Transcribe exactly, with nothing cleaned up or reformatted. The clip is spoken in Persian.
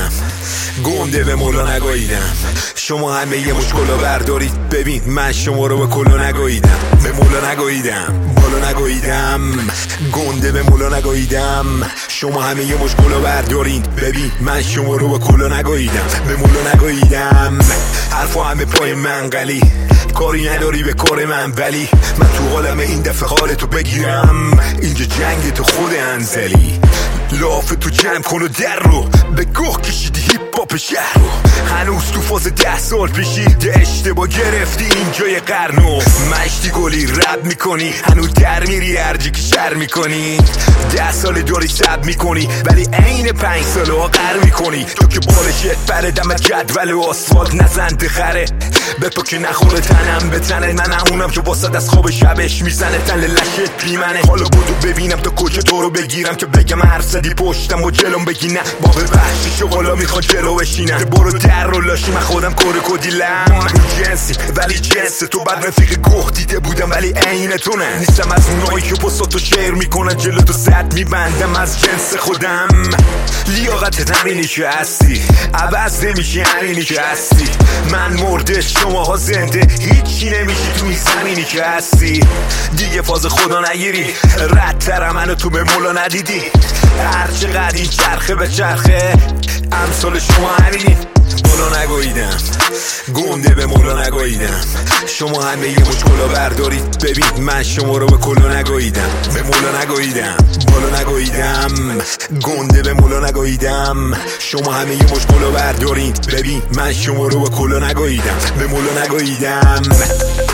نگوییدم، گنده به مولا نگوییدم. شما همه یه مشکلو بردارید ببین من شما رو به کلا نگوییدم. به مولا نگوییدم، بالا نگوییدم، گنده به مولا نگوییدم. شما همه یه مشکلو بردارید ببین من شما رو به کلا نگوییدم. به مولا نگوییدم، حرفا همه پای منقلی، کاری نداری به کار من، ولی من تو حالم این دفعه حالتو بگیرم. اینجا جنگ تو خود انزلی، لاف تو جمع کن و در رو به گوه کشیدی هیپ هاپ شهر رو. هنوز تو فاز ده سال پیشی ده اشتباه گرفتی اینجای قرنو. مشتی گلی رب میکنی هنوز در میری هرجی که شر میکنی. ده سال داری سب میکنی ولی عین پنج سال ها قر میکنی. تو که بالشت بره دم جدول و آسفالت نزنده خره بپا که نخوره تنم به تنه. من همونم که واسه از خواب شبش میزنه تن لشت بیمنه. حالا بودو ببینم تا کجا تو رو بگیرم که بگم هر زدی پشتم و جلوم بگی نه با به وحشی شغالا میخوان جلو بشینم. برو در رو لاشی من خودم کور کدیلم. جنسی ولی جنس تو بعد رفیق گوه دیده بودم ولی عین تو نه. نیستم از اونایی که پستاتو شیر میکنن جلو تو زد میبندم از جنس خودم. لیاقت همینی که هستی عوض نمیشه همینی که هستی. من مرده شماها زنده هیچی نمیشی تو این زمینی که هستی. دیگه فاز خدا نگیری ردتر منو تو به مولا ندیدی. هرچقدر این چرخه به چرخه امثال شما همینی. مولا نگوییدم، گنده به مولا نگوییدم. شما همه یه مشکلا بردارید ببین من شما رو به کلا نگوییدم. به مولا نگوییدم، بالا نگوییدم، گنده به مولا نگوییدم. شما همه یه مشکلا بردارید ببین من شما رو به کلا نگوییدم. به مولا نگوییدم.